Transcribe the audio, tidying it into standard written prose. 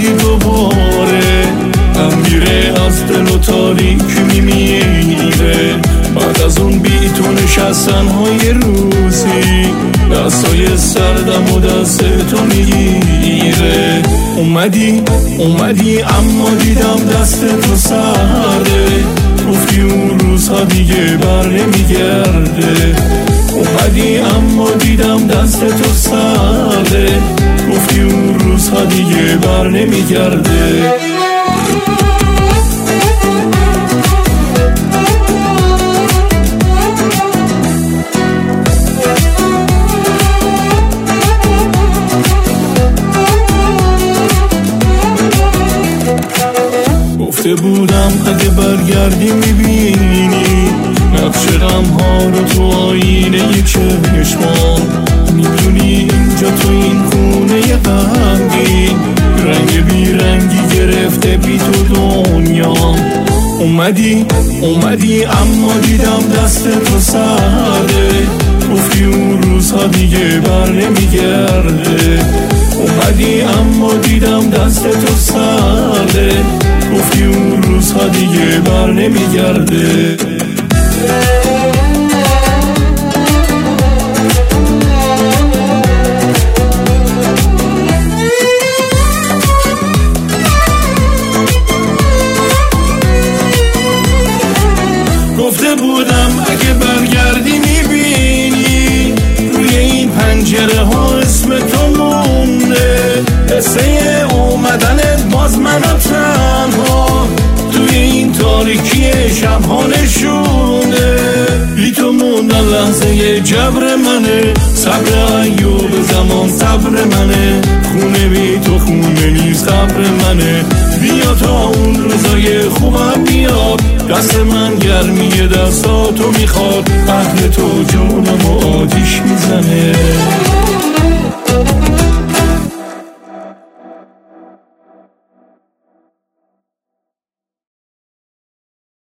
اومدی دوباره، هم میره از دل و تاریک میمیره. بعد از اون بی تو نشستن های روزی، دستای سردم و دست تو میگیره. اومدی اما دیدم دست تو سرده، گفتی اون روزها دیگه بر نمیگرده. اومدی اما دیدم دست تو سرده، گفتی اون روزها دیگه بر نمیگرده. گفته بودم اگه برگردی میبینی نقش غم‌ها رو تو آینه چشمام. میدونی اینجا تو این خونه غمگین، رنگ بیرنگی گرفته بی تو دنیا. اومدی اما دیدم دست تو سرده، گفتی اون روزها دیگه بر نمیگرده. اومدی اما دیدم دست تو سرده، گفتی اون روزها دیگه بر نمیگرده. گفته بودم اگه برگردی میبینی روی این پنجره ها اسم تو مونده. قصه اومدنت باز منو تنها توی این تاریکی شبها نشونه. بی تو موندن لحظه جبر منه، صبر ایوب زمان صبر منه. خونه بی تو خونه نیست قبر منه. بیا تا اون روزای خوبم بیاد، دست من گرمی دستاتو میخواد. اهل تو جونم و آتیش میزنه.